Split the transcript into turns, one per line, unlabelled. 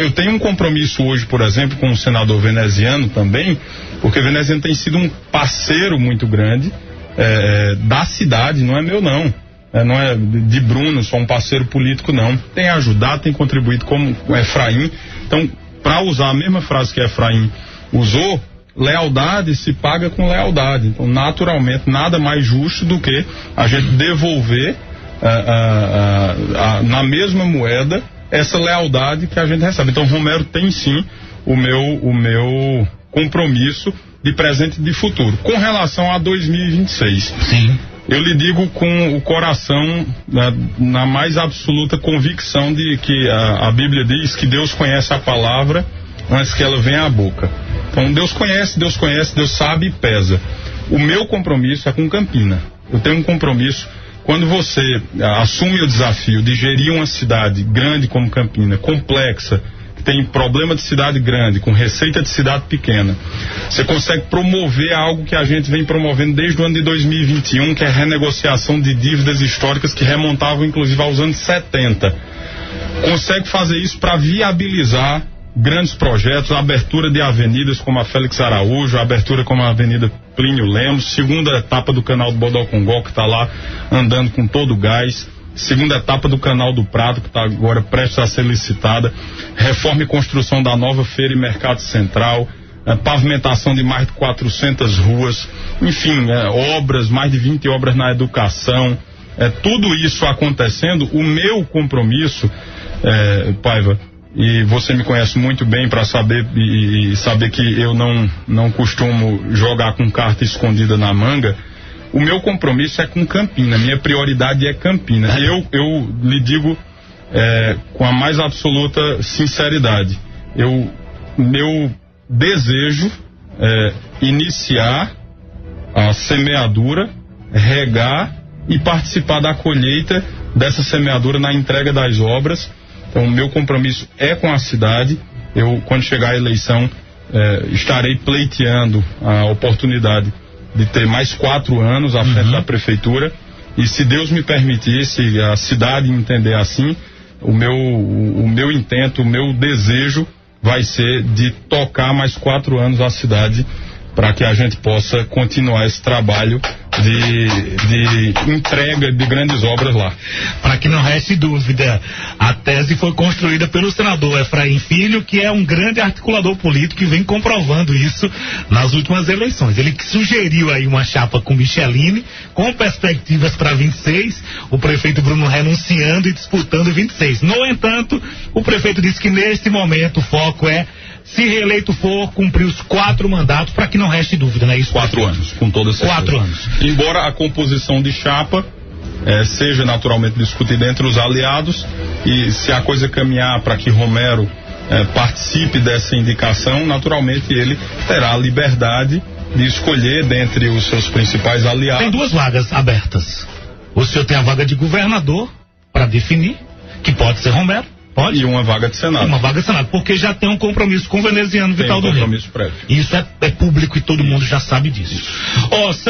Eu tenho um compromisso hoje, por exemplo, com o senador veneziano também, porque o veneziano tem sido um parceiro muito grande da cidade, não é meu não. Não é de Bruno, só um parceiro político não. Tem ajudado, tem contribuído como o Efraim. Então, para usar a mesma frase que Efraim usou, lealdade se paga com lealdade. Então, naturalmente, nada mais justo do que a gente devolver na mesma moeda essa lealdade que a gente recebe. Então, Romero tem sim o meu compromisso de presente e de futuro. Com relação a 2026,
sim,
eu lhe digo com o coração na mais absoluta convicção de que a Bíblia diz que Deus conhece a palavra antes que ela venha à boca. Então Deus conhece, Deus sabe e pesa. O meu compromisso é com Campina. Eu tenho um compromisso. Quando você assume o desafio de gerir uma cidade grande como Campina, complexa, que tem problema de cidade grande, com receita de cidade pequena, você consegue promover algo que a gente vem promovendo desde o ano de 2021, que é a renegociação de dívidas históricas que remontavam inclusive aos anos 70. Consegue fazer isso para viabilizar grandes projetos, a abertura de avenidas como a Félix Araújo, a abertura como a Avenida Plínio Lemos, segunda etapa do canal do Bodocongó, que está lá andando com todo o gás, segunda etapa do canal do Prado, que está agora prestes a ser licitada, reforma e construção da nova feira e mercado central, pavimentação de mais de 400 ruas, enfim, obras, mais de 20 obras na educação, tudo isso acontecendo. O meu compromisso, Paiva, e você me conhece muito bem para saber e saber que eu não costumo jogar com carta escondida na manga. O meu compromisso é com Campina, minha prioridade é Campina. Eu lhe digo com a mais absoluta sinceridade, meu desejo é iniciar a semeadura, regar e participar da colheita dessa semeadura na entrega das obras. Então, o meu compromisso é com a cidade. Eu, quando chegar a eleição, estarei pleiteando a oportunidade de ter mais 4 anos à frente da prefeitura. E se Deus me permitir, se a cidade entender assim, o meu intento, o meu desejo vai ser de tocar mais 4 anos a cidade, para que a gente possa continuar esse trabalho de entrega de grandes obras lá.
Para que não reste dúvida, a tese foi construída pelo senador Efraim Filho, que é um grande articulador político que vem comprovando isso nas últimas eleições. Ele sugeriu aí uma chapa com Micheline, com perspectivas para 26, o prefeito Bruno renunciando e disputando 26. No entanto, o prefeito disse que neste momento o foco é, se reeleito for, cumprir os 4 mandatos, para que não reste dúvida, não é isso?
4 anos, com toda certeza.
4 anos.
Embora a composição de chapa seja naturalmente discutida entre os aliados, e se a coisa caminhar para que Romero participe dessa indicação, naturalmente ele terá a liberdade de escolher dentre os seus principais aliados.
Tem 2 vagas abertas. O senhor tem a vaga de governador para definir, que pode ser Romero. Pode?
E uma vaga de Senado.
Uma vaga de Senado, porque já tem um compromisso com o veneziano Vital do Rei.
Tem um compromisso prévio.
Isso é público e todo mundo já sabe disso.